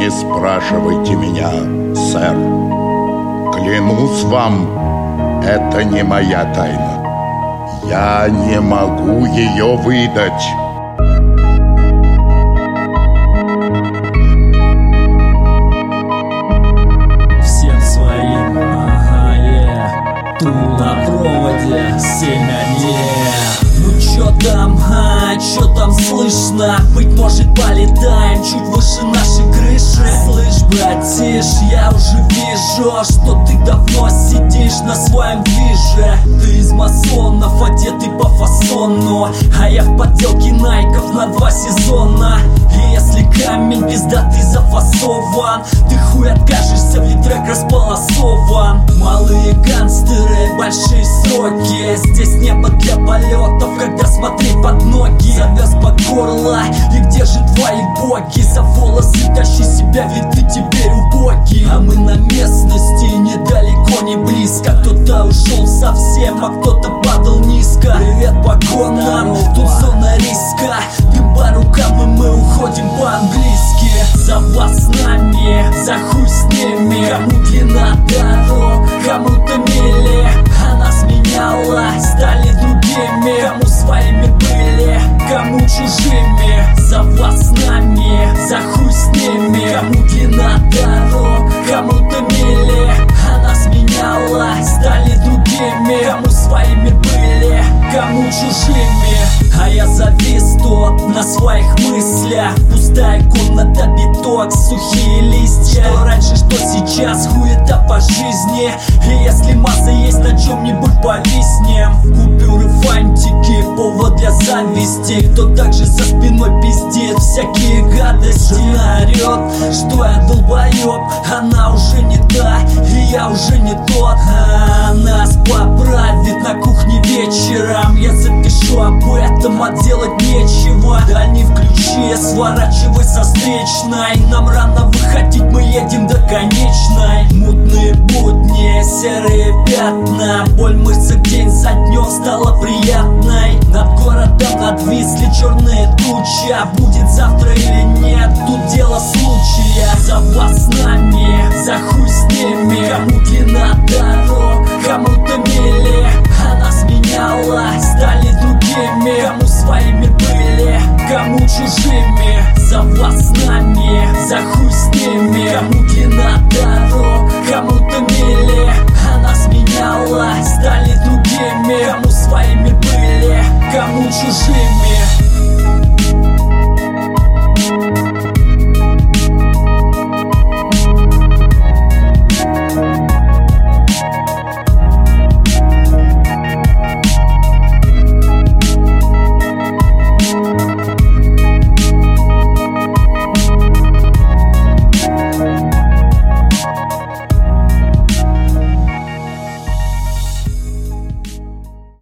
Не спрашивайте меня, сэр. Клянусь вам, это не моя тайна. Я не могу ее выдать. Всем своим, Тут на проводе 7-1. Ну чё там, чё там слышно? Быть может полетаем чуть выше нашей крыши. Слышь, братиш, я уже вижу, что ты давно сидишь на своем движе. Ты из масонов, одетый по фасону, а я в подделке найков на 2 сезона. И если камень пиздатый зафасован, ты хуй откажешься, ведь трек располосован. Малые гангстеры, большие сроки. Здесь небо для полетов, когда смотреть под ноги. Завяз по горло, и где же твои боги? За волосы тащи себя, ведь ты теперь убогий. А мы на местности, недалеко, не близко. Кто-то ушел совсем, а кто-то падал низко. Привет погонам, тут зона риска. Дым по рукам, и мы уходим по-английски. За вас с нами, за хуй с ними. Кому длина дорог, кому-то мили. А нас меняло, стали другими. Кому своими были, кому чужими. За вас с нами, за хуй с ними. Кому длина дорог, кому-то мили. А нас меняло, стали другими. Кому своими были, кому чужими. А я завис тут на своих мыслях. Пустая комната, биток, сухие листья. Что раньше, что сейчас, хуета по жизни. И если масса есть, на чем-нибудь повиснем. Купюры, фантики, повод для зависти. Кто также за спиной пиздит всякие гадости. Жена орет, что я долбоеб. Она уже не та, и я уже не тот. А нас поправит на кухне вечером. Я запишу об этом, а делать нечего. Дальний включи, сворачивай со встречной. Нам рано выходить, мы едем до конечной. Мутные будни, серые пятна. Боль в мышцах день за днем стала приятной. Над городом надвисли черные тучи. А будет завтра или нет, тут дело случая. За вас с нами, за хуй с ними. Кому длина дорог, кому-то мили. А нас меняло, стали другими. Кому своими были, кому чужими. За вас с нами, за хуй